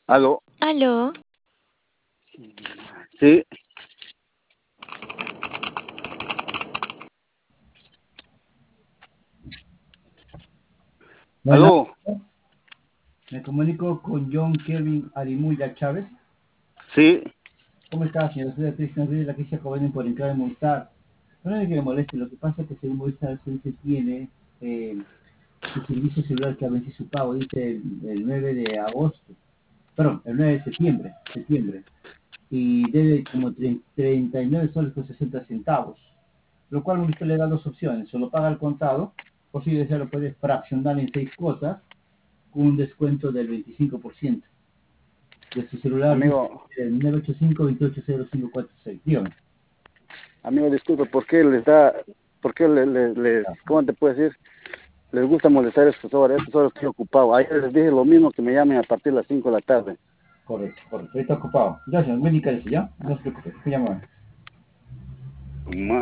Aló, Aló, sí, Bueno, aló, me comunico con John Kevin Arimuya Chávez. sí, ¿Cómo está, señor? Soy de Cristian Reyes, la queja joven por entrar en Movistar. No es que le moleste, lo que pasa es que según Movistar se tiene su servicio celular que ha vencido su pago, dice el 9 de agosto, perdón, el 9 de septiembre, y debe como 39 soles con 60 centavos, lo cual Movistar le da dos opciones: solo paga al contado, o si desea lo puede fraccionar en 6 cuotas con un descuento del 25% de su celular. Dice amigo, 985-280546. Dígame. amigo, disculpe, ¿por qué les da, por qué cómo te puedo decir? Les gusta molestar a estas horas estoy ocupado. Ayer les dije lo mismo, que me llamen a partir de las 5 de la tarde. Correcto, correcto. Ahorita ocupado. Ya, señor, médica dice, ¿ya? No se preocupe. ¿Qué llama?